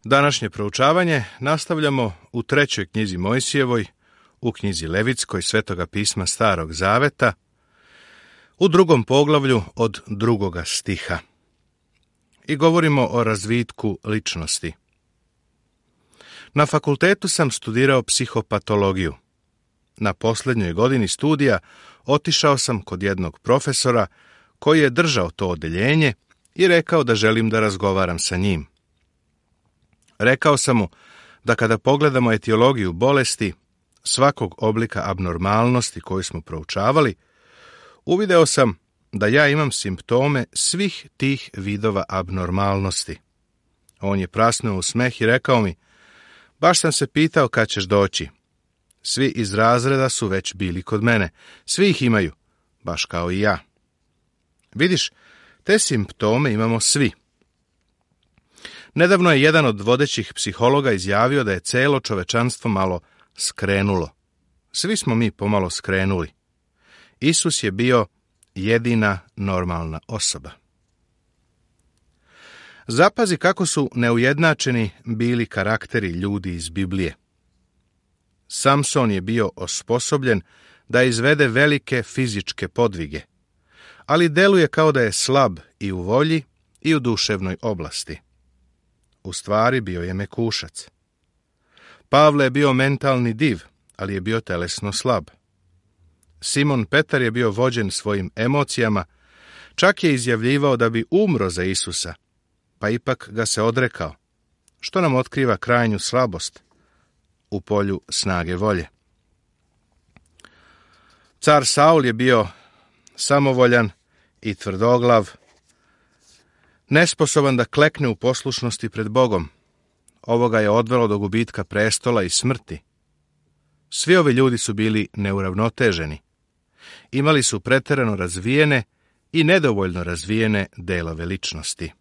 Današnje proučavanje nastavljamo u 3. knjizi Mojsijevoj, u knjizi Levitskoj Svetoga pisma Starog Zaveta, u 2. poglavlju od 2. stiha. I govorimo o razvitku ličnosti. Na fakultetu sam studirao psihopatologiju. Na posljednjoj godini studija otišao sam kod jednog profesora koji je držao to odeljenje i rekao da želim da razgovaram sa njim. Rekao sam mu da kada pogledamo etiologiju bolesti, svakog oblika abnormalnosti koju smo proučavali, uvideo sam da ja imam simptome svih tih vidova abnormalnosti. On je prasnuo u smeh i rekao mi: baš sam se pitao kad ćeš doći. Svi iz razreda su već bili kod mene. Svi ih imaju, baš kao i ja. Vidiš, te simptome imamo svi. Nedavno je jedan od vodećih psihologa izjavio da je celo čovečanstvo malo skrenulo. Svi smo mi pomalo skrenuli. Isus je bio jedina normalna osoba. Zapazi kako su neujednačeni bili karakteri ljudi iz Biblije. Samson je bio osposobljen da izvede velike fizičke podvige, ali deluje kao da je slab i u volji i u duševnoj oblasti. U stvari bio je mekušac. Pavle je bio mentalni div, ali je bio telesno slab. Simon Petar je bio vođen svojim emocijama, čak je izjavljivao da bi umro za Isusa, pa ipak ga se odrekao, što nam otkriva krajnju slabost u polju snage volje. Car Saul je bio samovoljan i tvrdoglav, nesposoban da klekne u poslušnosti pred Bogom. Ovo ga je odvelo do gubitka prestola i smrti. Svi ovi ljudi su bili neuravnoteženi. Imali su preterano razvijene i nedovoljno razvijene delove ličnosti.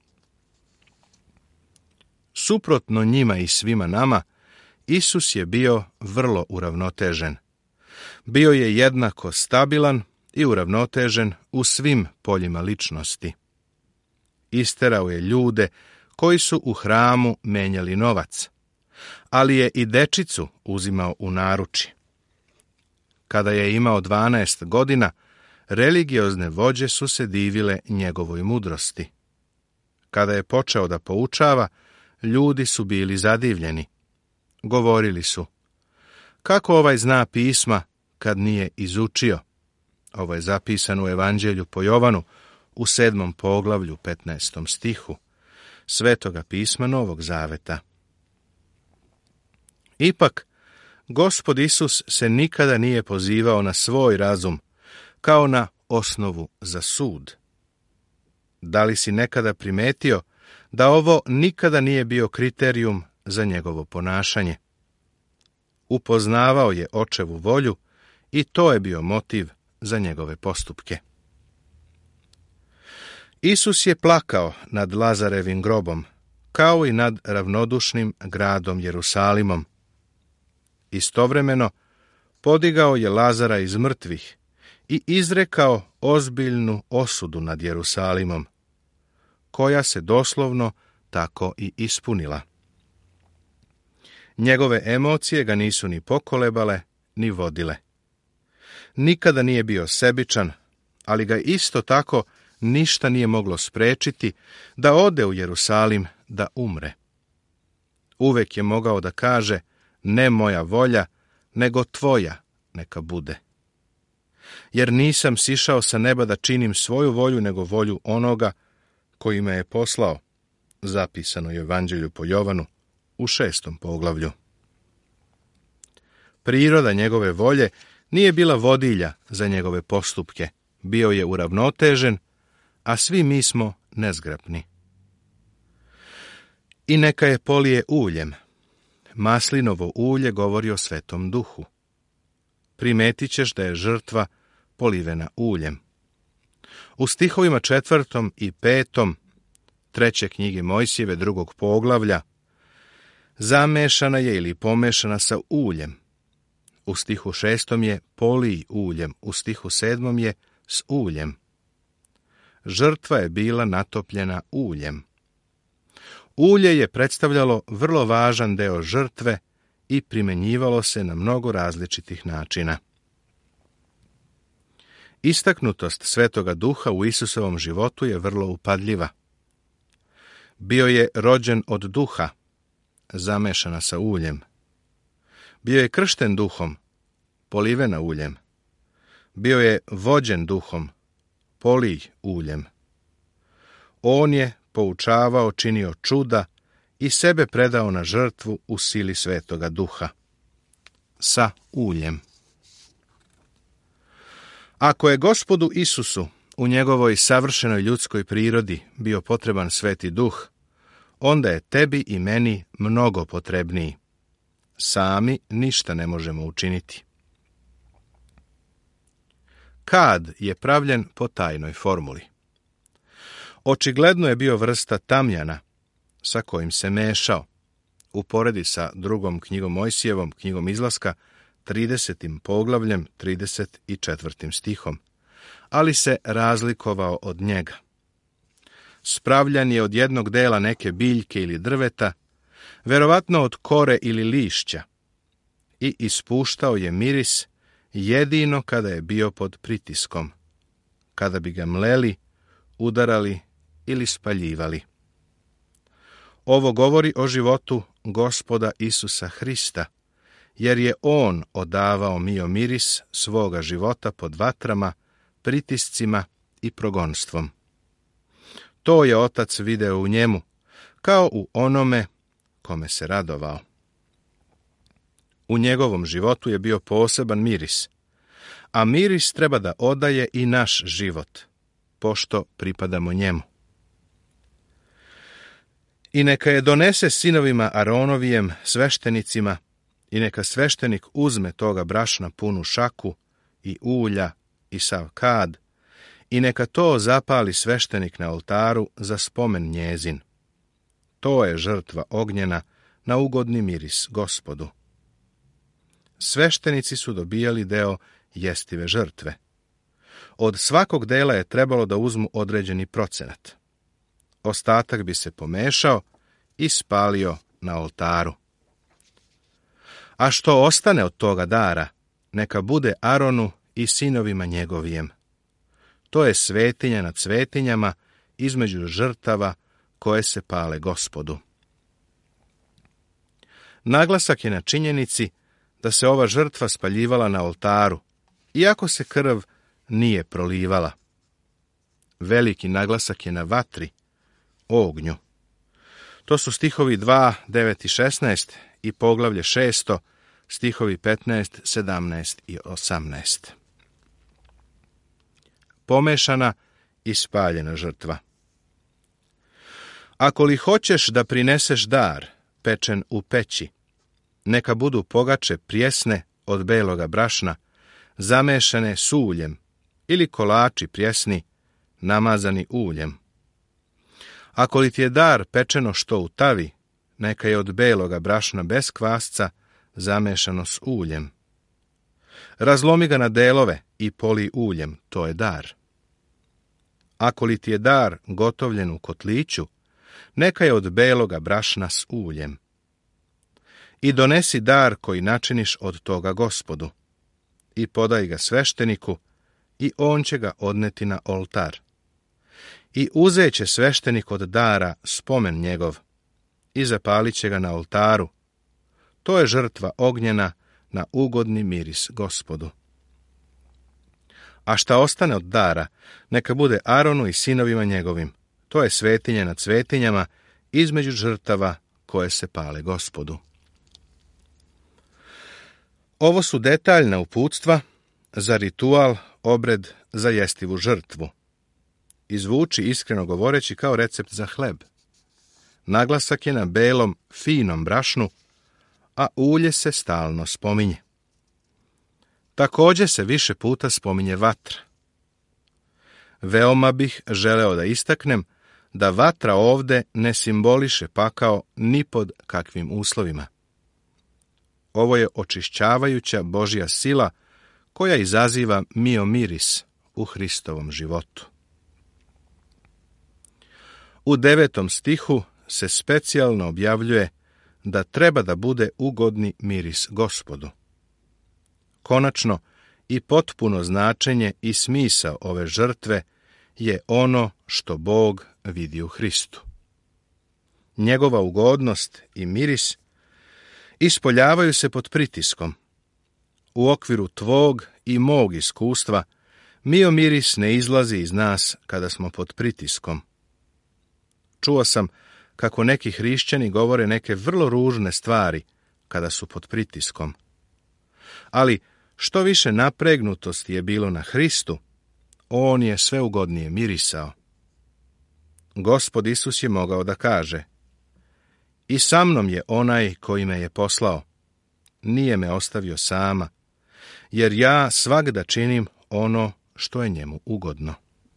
Suprotno njima i svima nama, Isus je bio vrlo uravnotežen. Bio je jednako stabilan i uravnotežen u svim poljima ličnosti. Isterao je ljude koji su u hramu menjali novac, ali je i dečicu uzimao u naručje. Kada je imao 12 godina, religiozne vođe su se divile njegovoj mudrosti. Kada je počeo da poučava, ljudi su bili zadivljeni. Govorili su: kako ovaj zna pisma kad nije izučio? Ovo je zapisano u Evanđelju po Jovanu u 7. poglavlju 15. stihu Svetoga pisma Novog Zaveta. Ipak, Gospod Isus se nikada nije pozivao na svoj razum kao na osnovu za sud. Da li si nekada primetio da ovo nikada nije bio kriterijum za njegovo ponašanje? Upoznavao je očevu volju i to je bio motiv za njegove postupke. Isus je plakao nad Lazarevim grobom, kao i nad ravnodušnim gradom Jerusalimom. Istovremeno podigao je Lazara iz mrtvih i izrekao ozbiljnu osudu nad Jerusalimom, koja se doslovno tako i ispunila. Njegove emocije ga nisu ni pokolebale, ni vodile. Nikada nije bio sebičan, ali ga isto tako ništa nije moglo sprečiti da ode u Jerusalim da umre. Uvek je mogao da kaže: ne moja volja, nego tvoja neka bude. Jer nisam sišao sa neba da činim svoju volju, nego volju onoga koji me je poslao. Zapisano je u Evanđelju po Jovanu u 6. poglavlju. Priroda njegove volje nije bila vodilja za njegove postupke. Bio je uravnotežen, a svi mi smo nezgrapni. I neka je polije uljem. Maslinovo ulje govori o Svetom Duhu. Primetit ćeš da je žrtva polivena uljem. U stihovima 4. i 5. 3. knjige Mojsijeve 2. poglavlja zamešana je ili pomešana sa uljem. U stihu 6. je polij uljem, u stihu 7. je s uljem. Žrtva je bila natopljena uljem. Ulje je predstavljalo vrlo važan deo žrtve i primjenjivalo se na mnogo različitih načina. Istaknutost Svetoga Duha u Isusovom životu je vrlo upadljiva. Bio je rođen od duha, zamešana sa uljem. Bio je kršten duhom, polivena uljem. Bio je vođen duhom, polij uljem. On je poučavao, činio čuda i sebe predao na žrtvu u sili Svetoga Duha. Sa uljem. Ako je Gospodu Isusu u njegovoj savršenoj ljudskoj prirodi bio potreban Sveti Duh, onda je tebi i meni mnogo potrebniji. Sami ništa ne možemo učiniti. Kad je pravljen po tajnoj formuli. Očigledno je bio vrsta tamjana sa kojim se mešao. Uporedi sa drugom knjigom Mojsijevom, knjigom Izlaska, 30. poglavljem, 34. stihom, ali se razlikovao od njega. Spravljan je od jednog dela neke biljke ili drveta, verovatno od kore ili lišća, i ispuštao je miris jedino kada je bio pod pritiskom, kada bi ga mleli, udarali ili spaljivali. Ovo govori o životu Gospoda Isusa Hrista, jer je on odavao mio miris svoga života pod vatrama, pritiscima i progonstvom. To je Otac video u njemu, kao u onome kome se radovao. U njegovom životu je bio poseban miris, a miris treba da odaje i naš život, pošto pripadamo njemu. I neka je donese sinovima Aronovijem, sveštenicima, i neka sveštenik uzme toga brašna punu šaku i ulja i sav kad, i neka to zapali sveštenik na oltaru za spomen njezin. To je žrtva ognjena na ugodni miris Gospodu. Sveštenici su dobijali deo jestive žrtve. Od svakog dela je trebalo da uzmu određeni procenat. Ostatak bi se pomešao i spalio na oltaru. A što ostane od toga dara, neka bude Aronu i sinovima njegovijem. To je svetinja nad svetinjama između žrtava koje se pale Gospodu. Naglasak je na činjenici da se ova žrtva spaljivala na oltaru, iako se krv nije prolivala. Veliki naglasak je na vatri, ognju. To su stihovi 2, 9 i 16 i poglavlje 6, stihovi 15, 17 i 18. Pomešana i spaljena žrtva. Ako li hoćeš da prineseš dar, pečen u peći, neka budu pogače prijesne od beloga brašna, zamešane s uljem, ili kolači prijesni, namazani uljem. Ako li ti je dar pečeno što u tavi, neka je od beloga brašna bez kvasca, zamešano s uljem. Razlomi ga na delove i poli uljem, to je dar. Ako li ti je dar gotovljen u kotliću, neka je od beloga brašna s uljem. I donesi dar koji načiniš od toga Gospodu, i podaj ga svešteniku, i on će ga odneti na oltar. I uzeće sveštenik od dara spomen njegov, i zapalit će ga na oltaru. To je žrtva ognjena na ugodni miris Gospodu. A šta ostane od dara, neka bude Aronu i sinovima njegovim. To je svetinja nad svetinjama između žrtava koje se pale Gospodu. Ovo su detaljna uputstva za ritual, obred za jestivu žrtvu. Izvuči, iskreno govoreći, kao recept za hleb. Naglasak je na belom, finom brašnu, a ulje se stalno spominje. Također se više puta spominje vatra. Veoma bih želeo da istaknem da vatra ovde ne simboliše pakao ni pod kakvim uslovima. Ovo je očišćavajuća Božja sila koja izaziva mio miris u Hristovom životu. U 9. stihu se specijalno objavljuje da treba da bude ugodni miris Gospodu. Konačno i potpuno značenje i smisao ove žrtve je ono što Bog vidi u Hristu. Njegova ugodnost i miris ispoljavaju se pod pritiskom. U okviru tvog i mog iskustva miris ne izlazi iz nas kada smo pod pritiskom. Čuo sam kako neki hrišćani govore neke vrlo ružne stvari kada su pod pritiskom. Ali što više napregnutosti je bilo na Hristu, on je sve ugodnije mirisao. Gospod Isus je mogao da kaže: i sa mnom je onaj koji me je poslao, nije me ostavio sama, jer ja svagda činim ono što je njemu ugodno.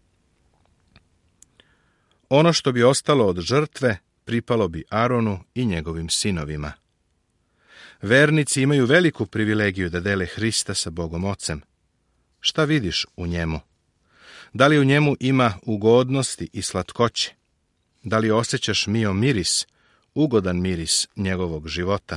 Ono što bi ostalo od žrtve pripalo bi Aronu i njegovim sinovima. Vernici imaju veliku privilegiju da dele Hrista sa Bogom Ocem. Šta vidiš u njemu? Da li u njemu ima ugodnosti i slatkoće? Da li osjećaš miris, ugodan miris njegovog života?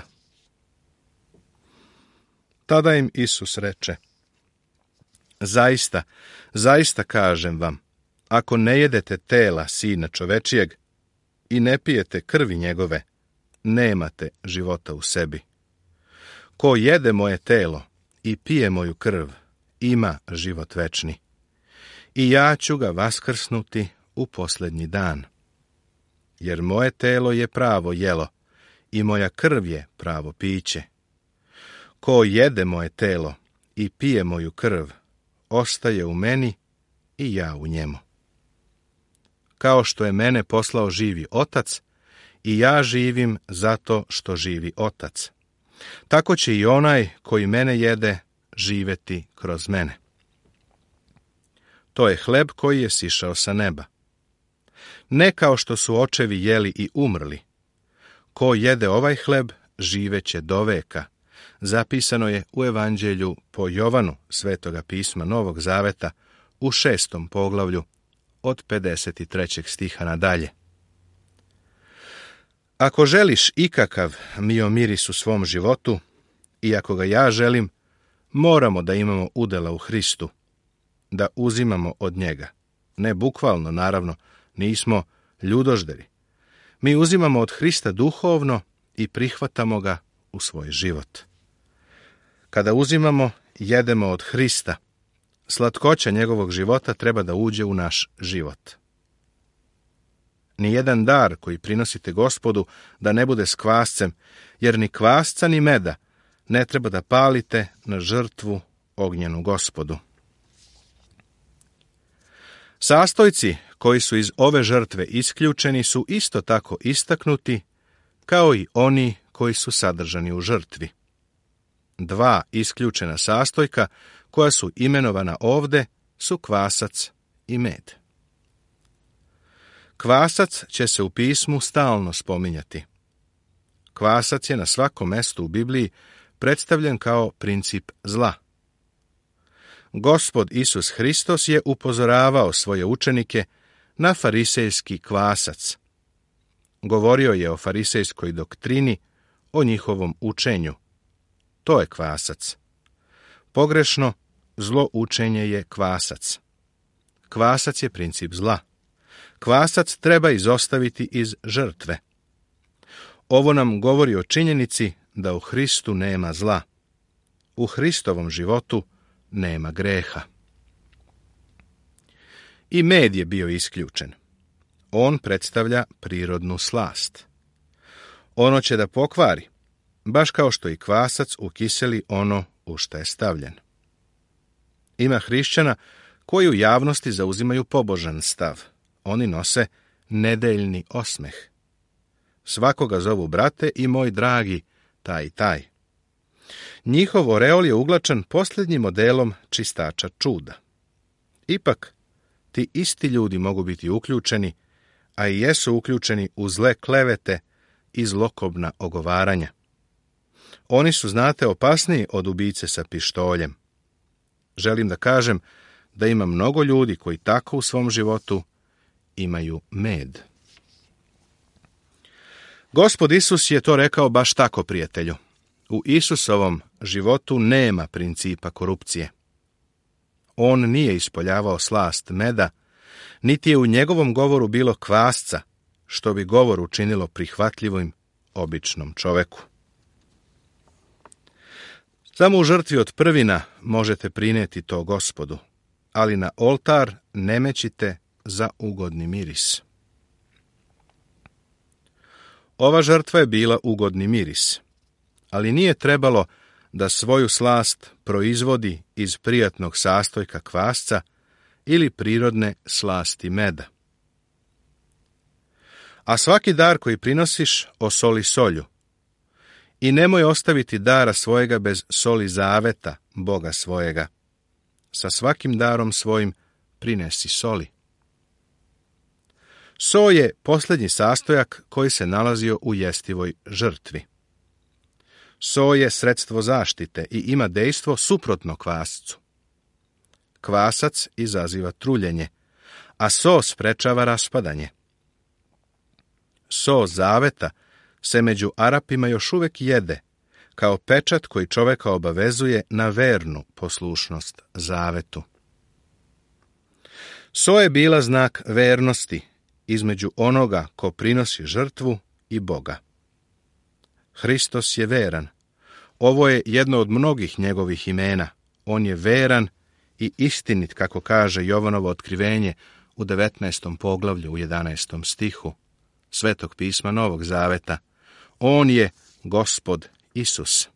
Tada im Isus reče: zaista, zaista kažem vam, ako ne jedete tela Sina čovečijeg i ne pijete krvi njegove, nemate života u sebi. Ko jede moje telo i pije moju krv, ima život večni. I ja ću ga vaskrsnuti u posljednji dan. Jer moje telo je pravo jelo i moja krv je pravo piće. Ko jede moje telo i pije moju krv, ostaje u meni i ja u njemu. Kao što je mene poslao živi Otac, i ja živim zato što živi Otac. Tako će i onaj koji mene jede živeti kroz mene. To je hleb koji je sišao sa neba. Ne kao što su očevi jeli i umrli. Ko jede ovaj hleb, živeće do veka. Zapisano je u Evanđelju po Jovanu, Svetoga pisma Novog Zaveta, u 6. poglavlju, od 53. stiha nadalje. Ako želiš ikakav miris u svom životu, i ako ga ja želim, moramo da imamo udjela u Hristu, da uzimamo od njega. Ne bukvalno, naravno, nismo ljudožderi. Mi uzimamo od Hrista duhovno i prihvatamo ga u svoj život. Kada uzimamo, jedemo od Hrista, slatkoća njegovog života treba da uđe u naš život. Nijedan dar koji prinosite Gospodu da ne bude s kvascem, jer ni kvasca ni meda ne treba da palite na žrtvu ognjenu Gospodu. Sastojci koji su iz ove žrtve isključeni su isto tako istaknuti kao i oni koji su sadržani u žrtvi. 2 isključena sastojka koja su imenovana ovde su kvasac i med. Kvasac će se u pismu stalno spominjati. Kvasac je na svakom mestu u Bibliji predstavljen kao princip zla. Gospod Isus Hristos je upozoravao svoje učenike na farisejski kvasac. Govorio je o farisejskoj doktrini, o njihovom učenju. To je kvasac. Pogrešno, zlo učenje je kvasac. Kvasac je princip zla. Kvasac treba izostaviti iz žrtve. Ovo nam govori o činjenici da u Hristu nema zla. U Hristovom životu nema greha. I med je bio isključen. On predstavlja prirodnu slast. Ono će da pokvari, baš kao što i kvasac ukiseli ono u šta je stavljen. Ima hrišćana koji u javnosti zauzimaju pobožan stav. Oni nose nedeljni osmeh. Svakoga zovu brate i moj dragi, taj i taj. Njihov oreol je uglačan posljednjim modelom čistača čuda. Ipak, ti isti ljudi mogu biti uključeni, a i jesu uključeni u zle klevete i zlokobna ogovaranja. Oni su, znate, opasniji od ubice sa pištoljem. Želim da kažem da ima mnogo ljudi koji tako u svom životu imaju med. Gospod Isus je to rekao baš tako, prijatelju. U Isusovom životu nema principa korupcije. On nije ispoljavao slast meda, niti je u njegovom govoru bilo kvasca, što bi govor učinilo prihvatljivim običnom čoveku. Samo u žrtvi od prvina možete prinijeti to Gospodu, ali na oltar ne mećite za ugodni miris. Ova žrtva je bila ugodni miris, ali nije trebalo da svoju slast proizvodi iz prijatnog sastojka kvasca ili prirodne slasti meda. A svaki dar koji prinosiš osoli solju. I nemoj ostaviti dara svojega bez soli zaveta, Boga svojega. Sa svakim darom svojim prinesi soli. So je posljednji sastojak koji se nalazio u jestivoj žrtvi. So je sredstvo zaštite i ima dejstvo suprotno kvascu. Kvasac izaziva truljenje, a so sprečava raspadanje. So zaveta se među Arapima još uvijek jede, kao pečat koji čoveka obavezuje na vernu poslušnost zavetu. So je bila znak vernosti između onoga ko prinosi žrtvu i Boga. Hristos je veran. Ovo je jedno od mnogih njegovih imena. On je veran i istinit, kako kaže Jovanovo otkrivenje u 19. poglavlju u 11. stihu Svetog pisma Novog Zaveta. On je Gospod Isus.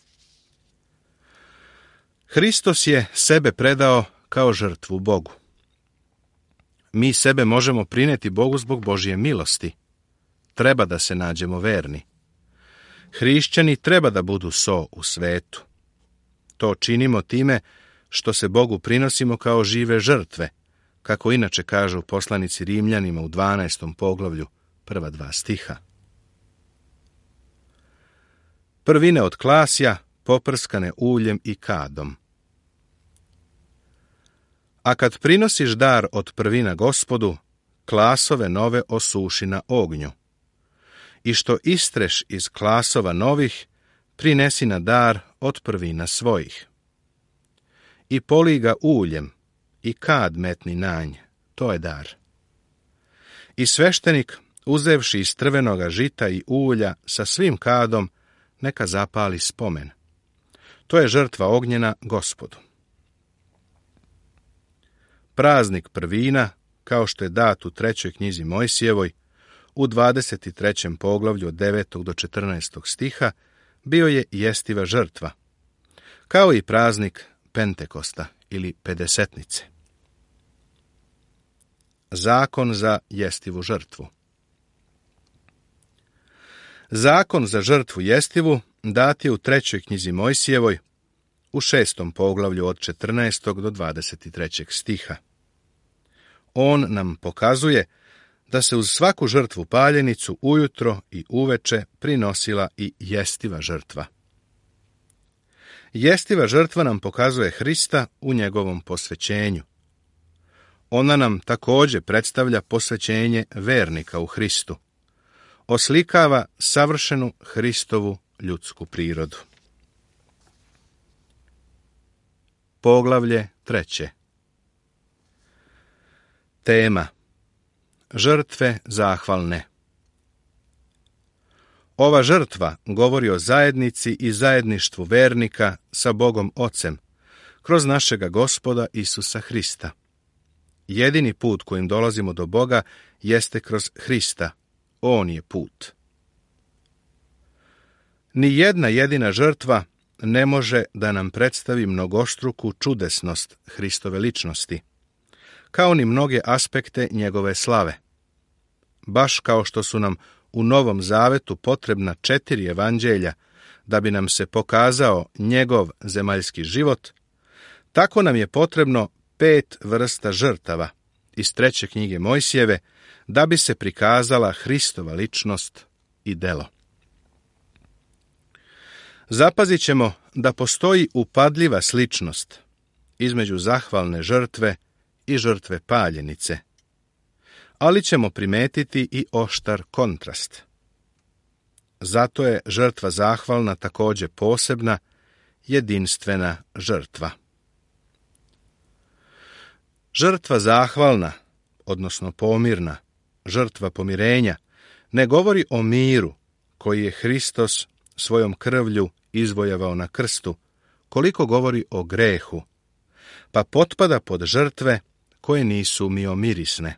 Hristos je sebe predao kao žrtvu Bogu. Mi sebe možemo prinijeti Bogu zbog Božje milosti. Treba da se nađemo verni. Hrišćani treba da budu so u svetu. To činimo time što se Bogu prinosimo kao žive žrtve, kako inače kažu poslanici Rimljanima u 12. poglavlju, prva 2 stiha. Prvine od klasja poprskane uljem i kadom. A kad prinosiš dar od prvina Gospodu, klasove nove osuši na ognju. I što istreš iz klasova novih, prinesi na dar od prvina svojih. I polij ga uljem, i kad metni na nj, to je dar. I sveštenik, uzevši iz trvenoga žita i ulja sa svim kadom, neka zapali spomen. To je žrtva ognjena Gospodu. Praznik prvina, kao što je dat u 3. knjizi Mojsijevoj, u 23. poglavlju od 9. do 14. stiha, bio je jestiva žrtva, kao i praznik Pentekosta ili Pedesetnice. Zakon za jestivu žrtvu. Zakon za žrtvu jestivu dat je u 3. knjizi Mojsijevoj, u 6. poglavlju od 14. do 23. stiha. On nam pokazuje da se uz svaku žrtvu paljenicu ujutro i uveče prinosila i jestiva žrtva. Jestiva žrtva nam pokazuje Hrista u njegovom posvećenju. Ona nam također predstavlja posvećenje vernika u Hristu. Oslikava savršenu Hristovu ljudsku prirodu. Poglavlje 3. Tema: žrtve zahvalne. Ova žrtva govori o zajednici i zajedništvu vernika sa Bogom Ocem, kroz našega Gospoda Isusa Hrista. Jedini put kojim dolazimo do Boga jeste kroz Hrista. On je put. Ni jedna jedina žrtva ne može da nam predstavi mnogostruku čudesnost Hristove ličnosti, kao ni mnoge aspekte njegove slave. Baš kao što su nam u Novom Zavetu potrebna 4 evanđelja da bi nam se pokazao njegov zemaljski život, tako nam je potrebno 5 vrsta žrtava iz 3. knjige Mojsijeve da bi se prikazala Hristova ličnost i delo. Zapazit ćemo da postoji upadljiva sličnost između zahvalne žrtve i žrtve paljenice, ali ćemo primetiti i oštar kontrast. zato je žrtva zahvalna također posebna, jedinstvena žrtva. Žrtva zahvalna, odnosno pomirna, žrtva pomirenja, ne govori o miru koji je Hristos svojom krvlju izvojevao na krstu, koliko govori o grehu, pa potpada pod žrtve koje nisu miomirisne.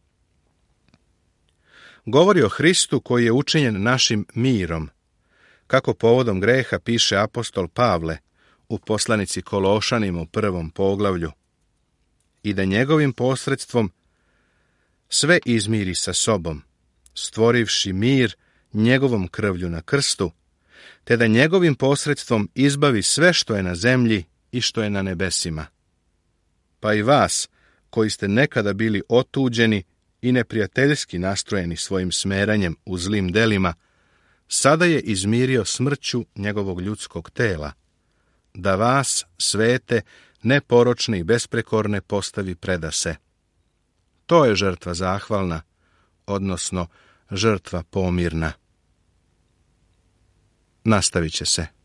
Govori o Hristu koji je učinjen našim mirom, kako povodom greha piše apostol Pavle u poslanici Kološanima u 1. poglavlju, i da njegovim posredstvom sve izmiri sa sobom, stvorivši mir njegovom krvlju na krstu, te da njegovim posredstvom izbavi sve što je na zemlji i što je na nebesima. Pa i vas, koji ste nekada bili otuđeni i neprijateljski nastrojeni svojim smeranjem u zlim delima, sada je izmirio smrću njegovog ljudskog tela, da vas, svete, neporočne i besprekorne, postavi predase. To je žrtva zahvalna, odnosno žrtva pomirna. Nastavit će se.